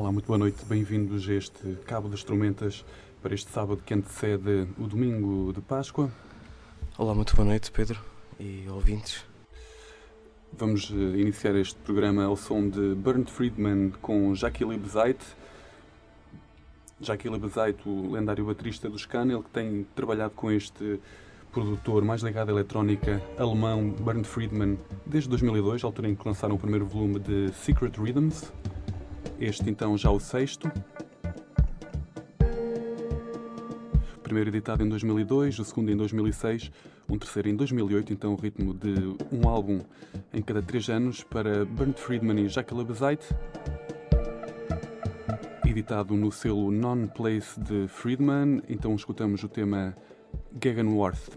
Olá, muito boa noite. Bem-vindos a este Cabo das Tormentas para este sábado que antecede o domingo de Páscoa. Olá, muito boa noite, Pedro e ouvintes. Vamos iniciar este programa ao som de Bernd Friedman com Jackie Liebezeit. Jackie Liebezeit, o lendário baterista dos Can, ele que tem trabalhado com este produtor mais ligado à eletrónica alemão, Bernd Friedman, desde 2002, a altura em que lançaram o primeiro volume de Secret Rhythms. Este então já o sexto. O primeiro editado em 2002, o segundo em 2006, um terceiro em 2008, então o ritmo de um álbum em cada 3 anos para Bernd Friedman e Jackie Liebezeit. Editado no selo Non-Place de Friedman, então escutamos o tema Gegenwarth.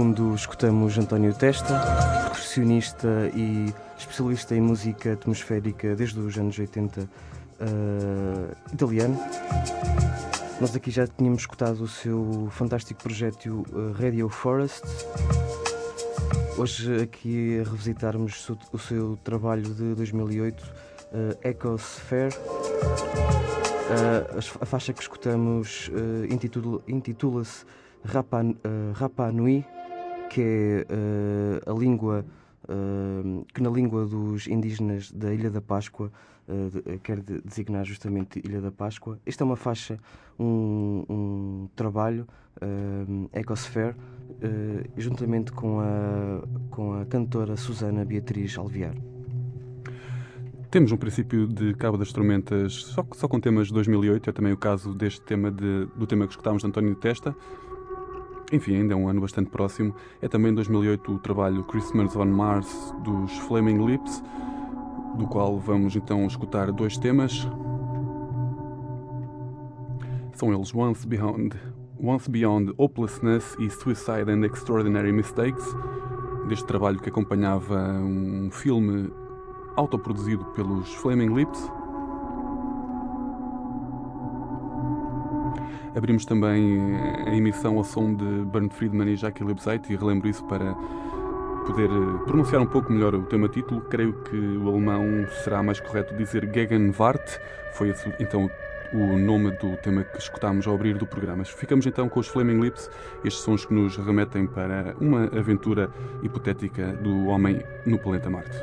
fundo, escutamos António Testa, percussionista e especialista em música atmosférica desde os anos 80, italiano. Nós aqui já tínhamos escutado o seu fantástico projeto Radio Forest. Hoje aqui a revisitarmos o seu trabalho de 2008, Ecosphere. A faixa que escutamos intitula-se Rapa Nui, que é a língua que na língua dos indígenas da Ilha da Páscoa quer designar justamente Ilha da Páscoa. Esta é uma faixa, um trabalho, Ecosphere, juntamente com a cantora Susana Beatriz Alvear. Temos um princípio de Cabo das Tormentas só com temas de 2008, é também o caso deste tema do tema que escutámos de António Testa. Enfim, ainda é um ano bastante próximo. É também em 2008 o trabalho Christmas on Mars dos Flaming Lips, do qual vamos então escutar 2 temas. São eles Once Beyond Hopelessness e Suicide and Extraordinary Mistakes, deste trabalho que acompanhava um filme autoproduzido pelos Flaming Lips. Abrimos também a emissão ao som de Bernd Friedman e Jackie Liebzeit, e relembro isso para poder pronunciar um pouco melhor o tema-título. Creio que o alemão será mais correto dizer Gegenwart, foi esse, então o nome do tema que escutámos ao abrir do programa. Ficamos então com os Flaming Lips, estes sons que nos remetem para uma aventura hipotética do homem no planeta Marte.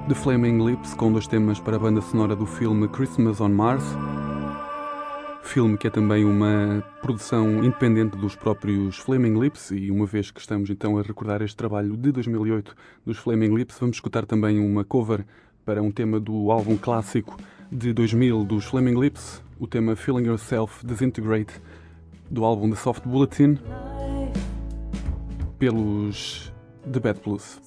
The Flaming Lips, com 2 temas para a banda sonora do filme Christmas on Mars, filme que é também uma produção independente dos próprios Flaming Lips, e uma vez que estamos então a recordar este trabalho de 2008 dos Flaming Lips, vamos escutar também uma cover para um tema do álbum clássico de 2000 dos Flaming Lips, o tema Feeling Yourself Disintegrate, do álbum The Soft Bulletin, pelos The Bad Blues.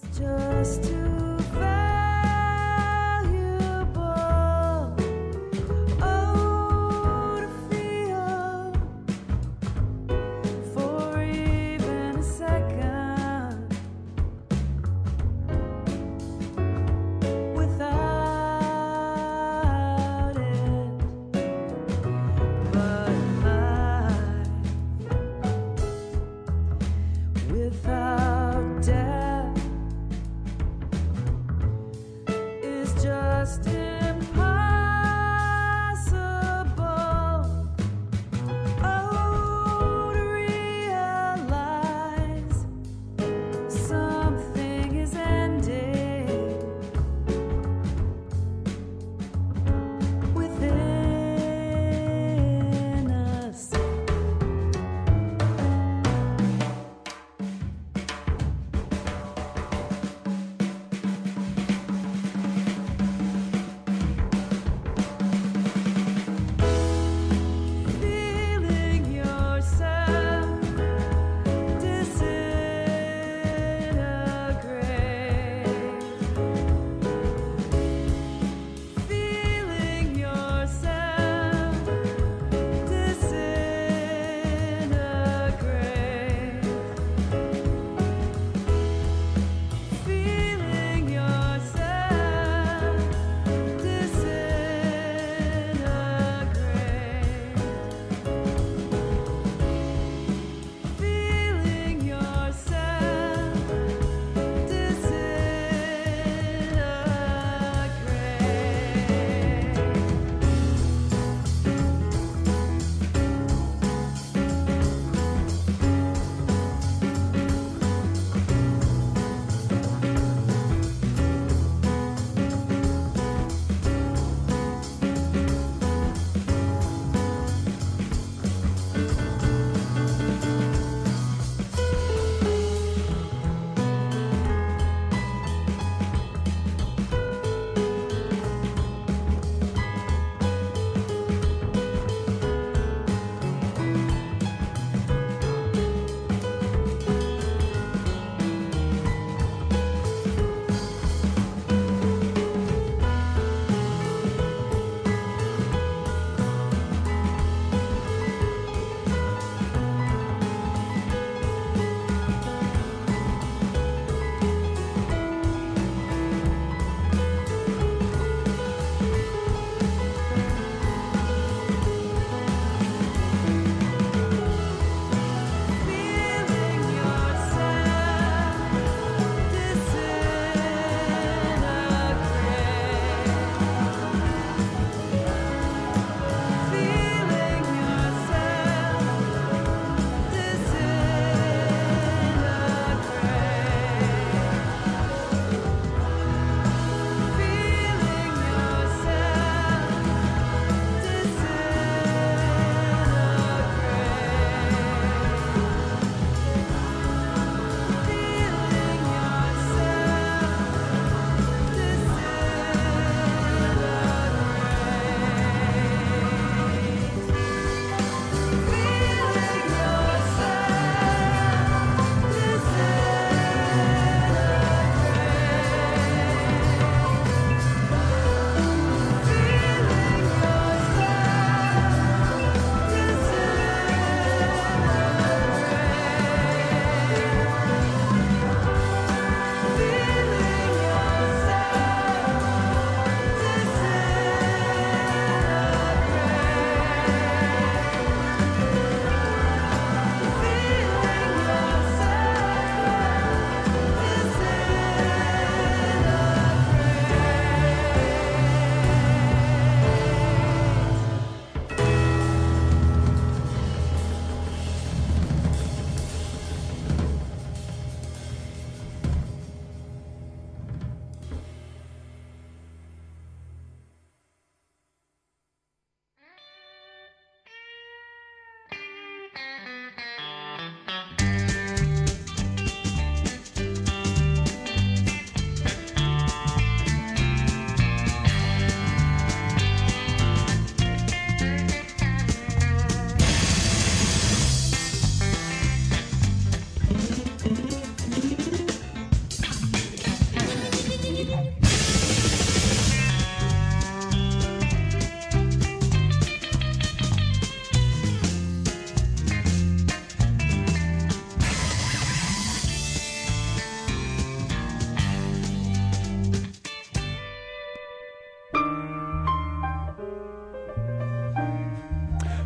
Without death,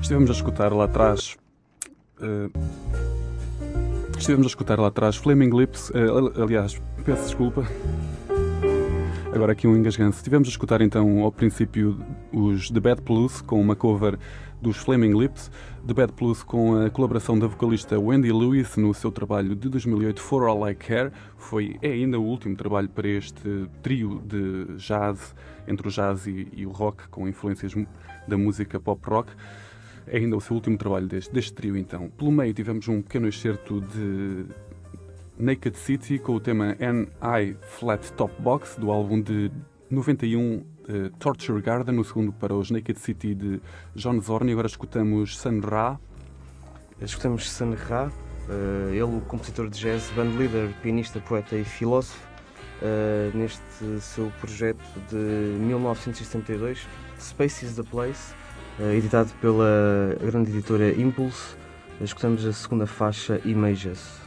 Estivemos a escutar lá atrás Flaming Lips, aliás, peço desculpa, agora aqui um engasganço. Estivemos a escutar então ao princípio os The Bad Blues com uma cover dos Flaming Lips, The Bad Blues com a colaboração da vocalista Wendy Lewis no seu trabalho de 2008 For All I Care. É ainda o último trabalho para este trio de jazz, entre o jazz e o rock, com influências da música pop rock. É ainda o seu último trabalho deste trio, então. Pelo meio tivemos um pequeno excerto de Naked City com o tema N.I. Flat Top Box, do álbum de 91 Torture Garden, o segundo para os Naked City de John Zorn. E agora escutamos Sun Ra. Escutamos Sun Ra, ele o compositor de jazz, bandleader, pianista, poeta e filósofo, neste seu projeto de 1972, Space is the Place, editado pela grande editora Impulse. Escutamos a segunda faixa, Images.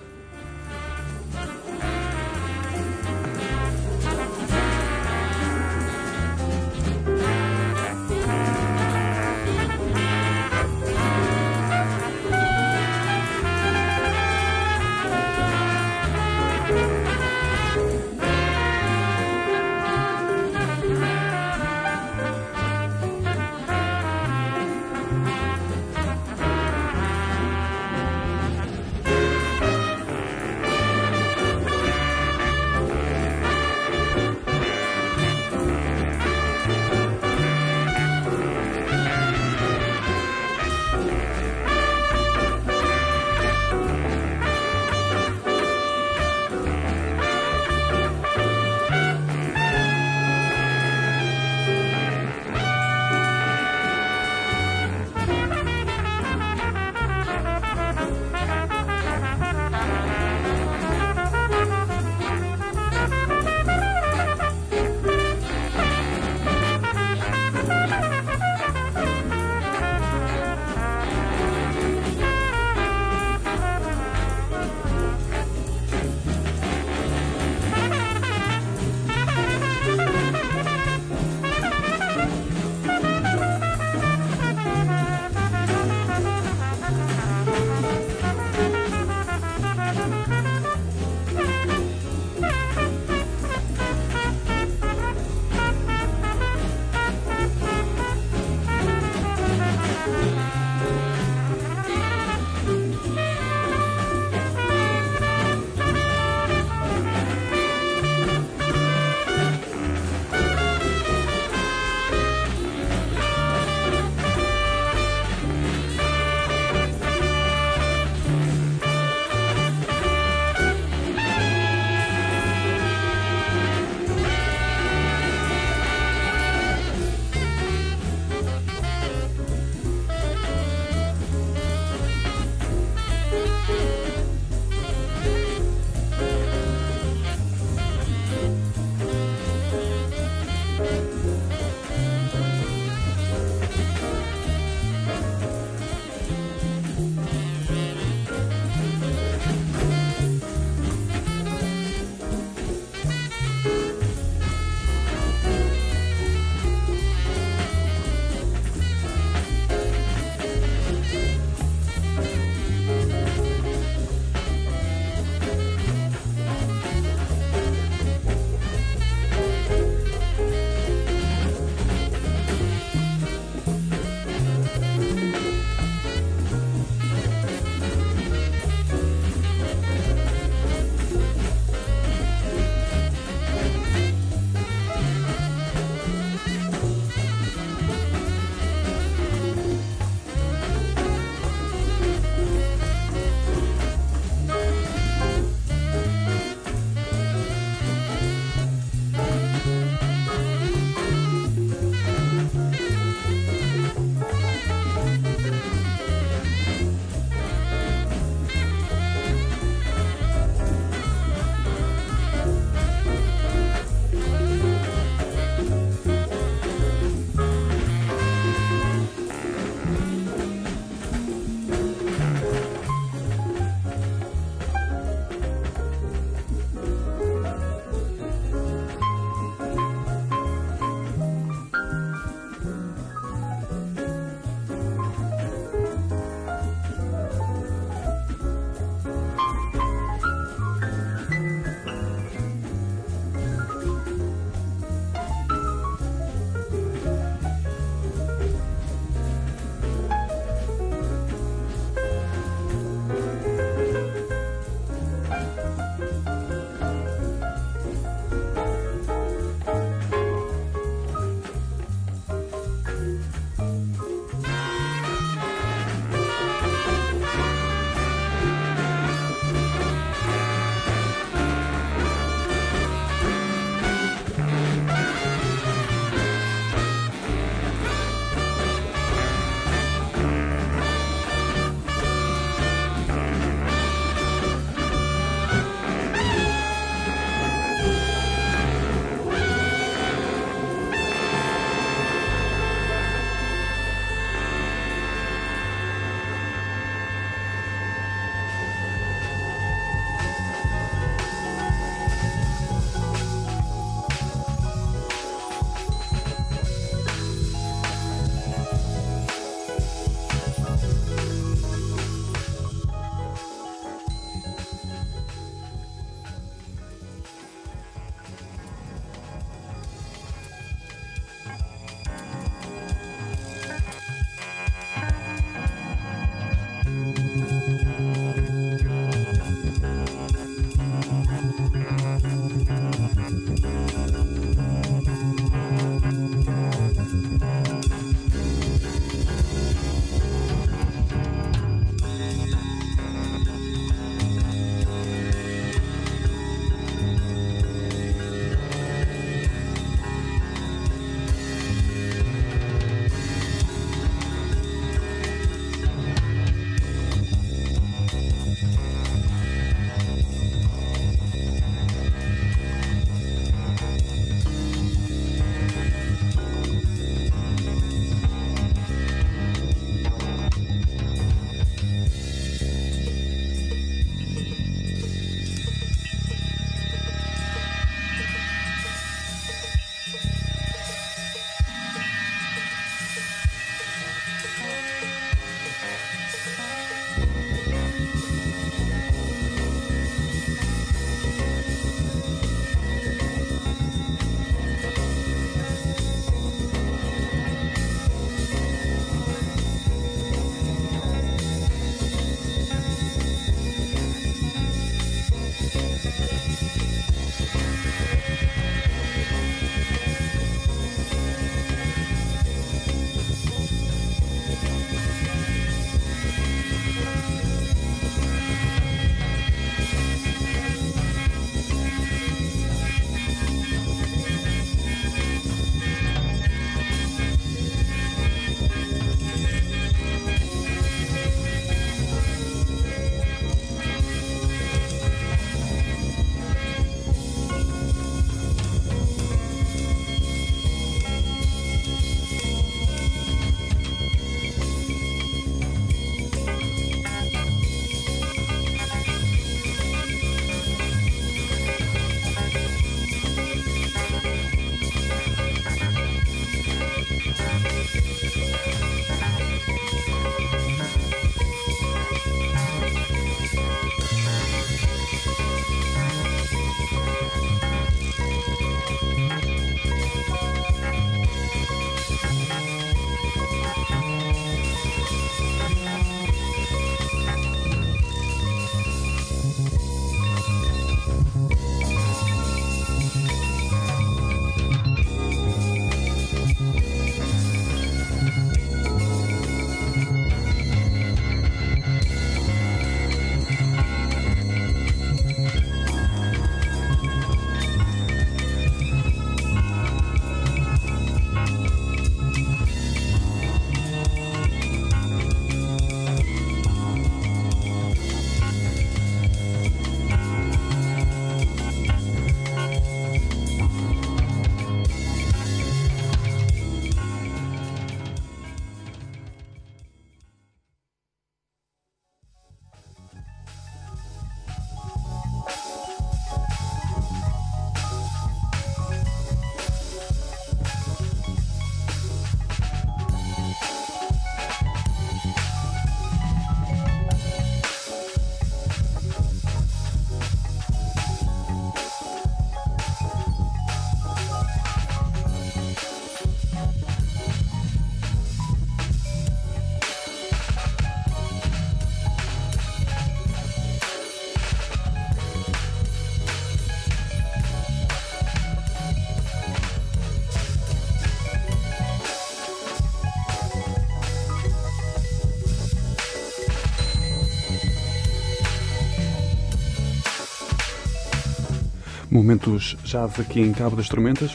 Momentos jazz aqui em Cabo das Tormentas.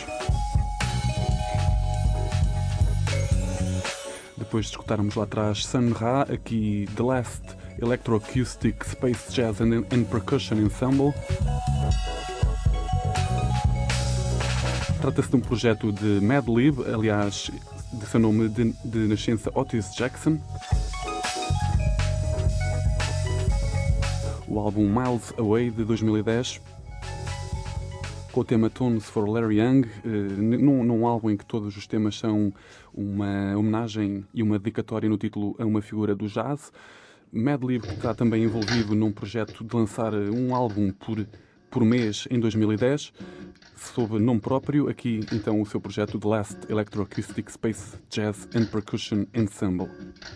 Depois de escutarmos lá atrás Sun Ra, aqui The Last Electroacoustic Space Jazz and Percussion Ensemble. Trata-se de um projeto de Madlib, aliás, de seu nome de nascença Otis Jackson. O álbum Miles Away, de 2010, com o tema Tones for Larry Young, num álbum em que todos os temas são uma homenagem e uma dedicatória no título a uma figura do jazz. Madlib, que está também envolvido num projeto de lançar um álbum por mês em 2010, sob nome próprio. Aqui então o seu projeto The Last Electroacoustic Space Jazz and Percussion Ensemble.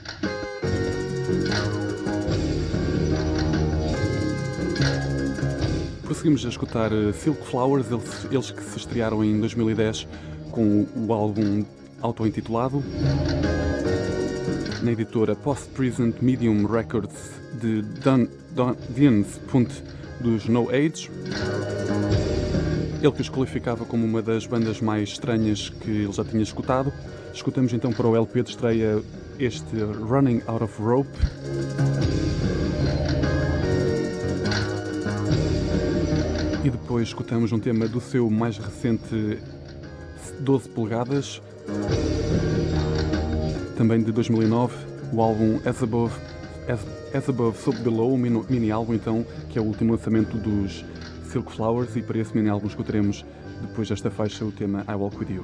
Prosseguimos a escutar Silk Flowers, eles que se estrearam em 2010 com o álbum auto-intitulado, na editora Post-Present Medium Records de Dians dos No Age. Ele que os qualificava como uma das bandas mais estranhas que ele já tinha escutado. Escutamos então para o LP de estreia este Running Out of Rope. E depois escutamos um tema do seu mais recente 12 polegadas, também de 2009, o álbum As Above, So Below, mini álbum então, que é o último lançamento dos Silk Flowers, e para esse mini álbum escutaremos depois desta faixa o tema I Walk With You.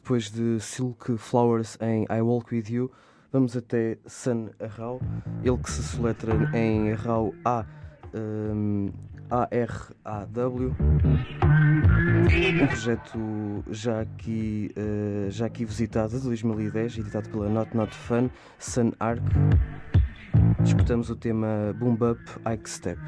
depois de Silk Flowers em I Walk With You, vamos até Sun Arau, ele que se soletra em Arau A-R-A-W, um projeto já aqui visitado, de 2010, editado pela Not Fun, Sun Arc. Escutamos o tema Boom Bap Ike Step.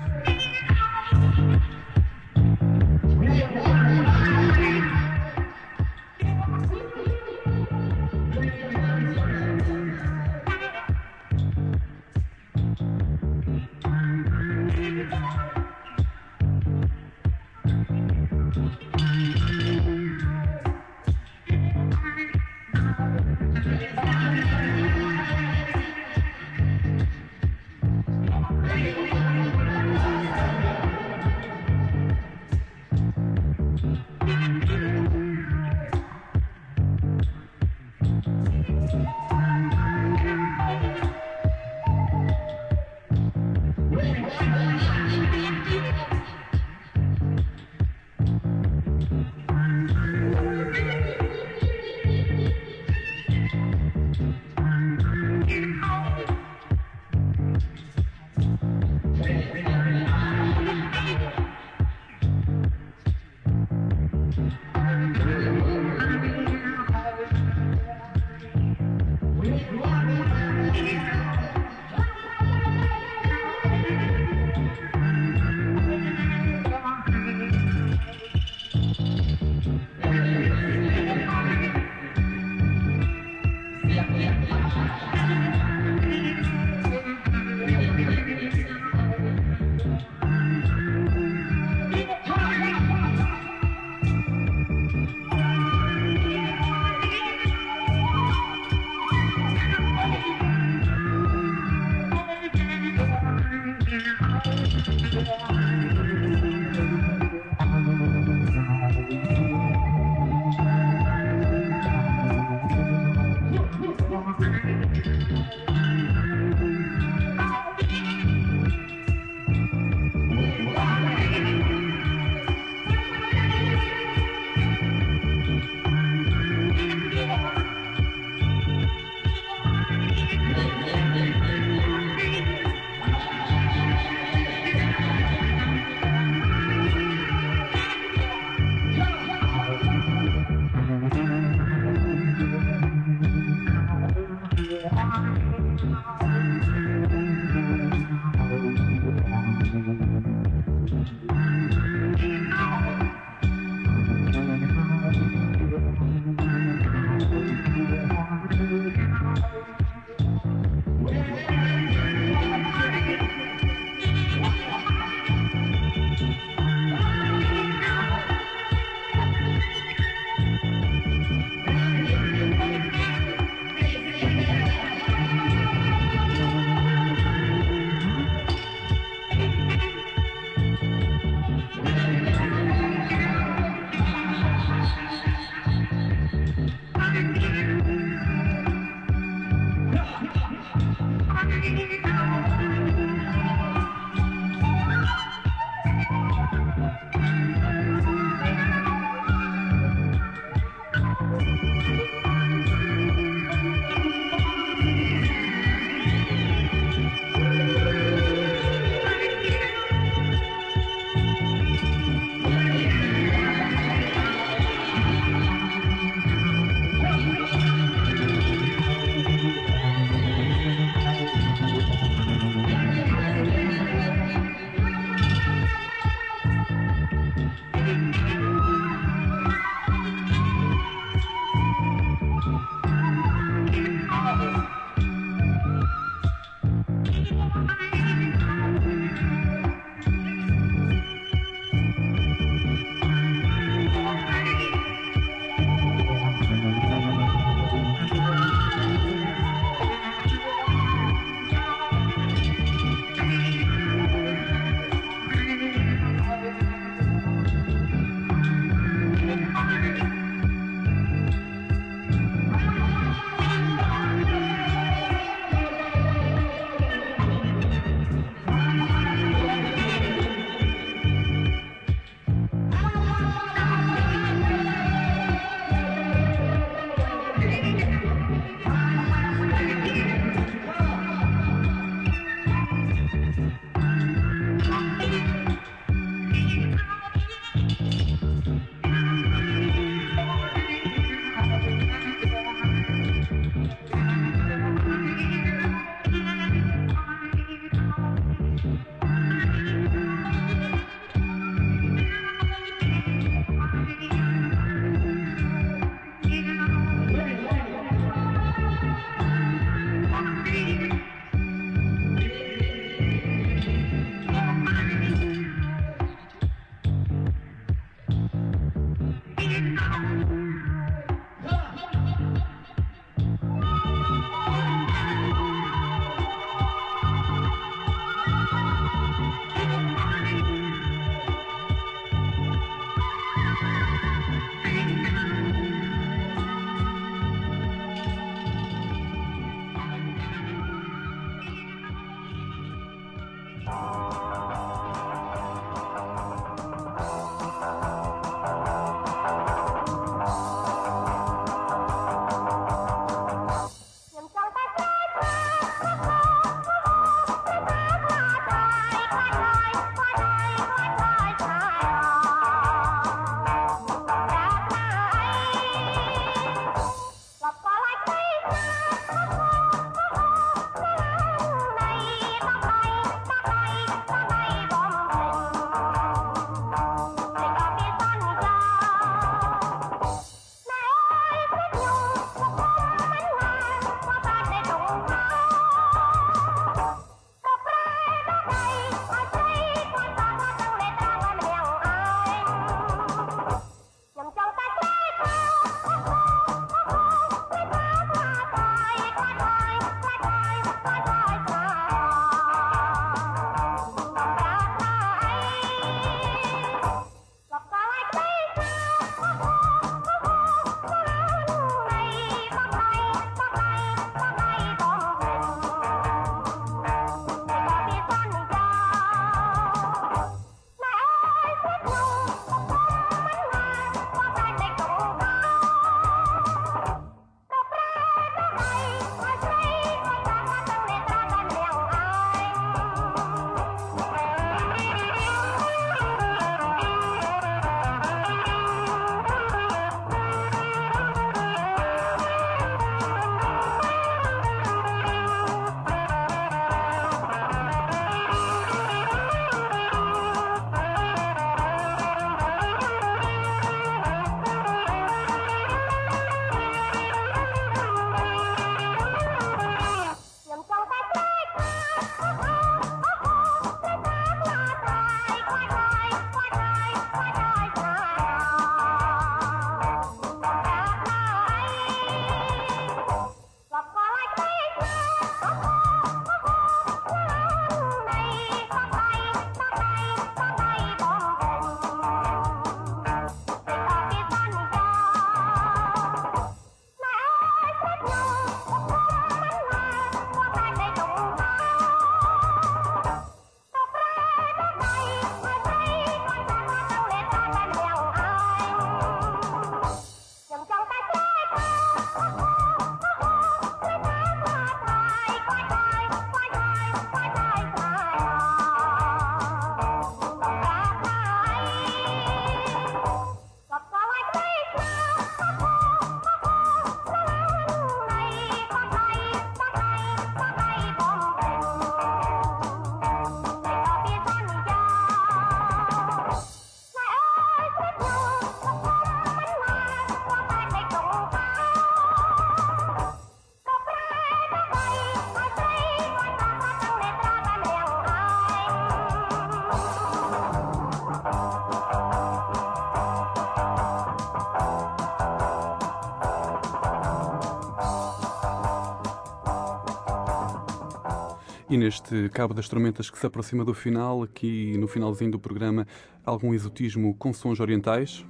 E neste Cabo das Tormentas que se aproxima do final, aqui no finalzinho do programa, algum exotismo com sons orientais.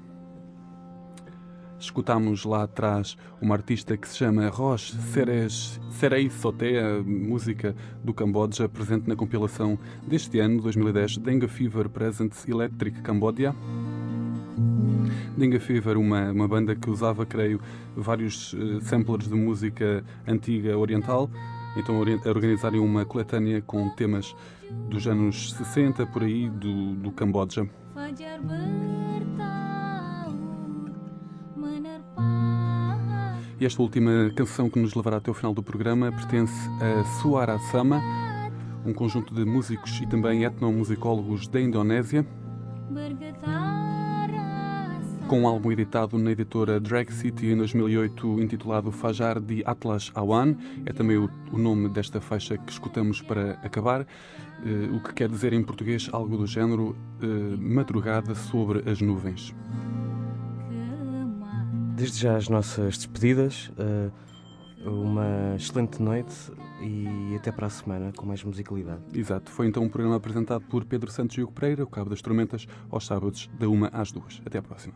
Escutámos lá atrás uma artista que se chama Roche Serei Sotea, música do Camboja, presente na compilação deste ano, 2010, Dengue Fever Presents Electric Cambodia. Dengue Fever, uma banda que usava, creio, vários samplers de música antiga oriental, então a organizarem uma coletânea com temas dos anos 60, por aí, do Camboja. E esta última canção que nos levará até o final do programa pertence a Suara Sama, um conjunto de músicos e também etnomusicólogos da Indonésia, com um álbum editado na editora Drag City em 2008, intitulado Fajar di Atlas Awan. É também o nome desta faixa que escutamos para acabar, o que quer dizer em português algo do género madrugada sobre as nuvens. Desde já as nossas despedidas, uma excelente noite e até para a semana com mais musicalidade. Exato, foi então um programa apresentado por Pedro Santos e Hugo Pereira, o Cabo das Tormentas, aos sábados da 1 às 2. Até à próxima.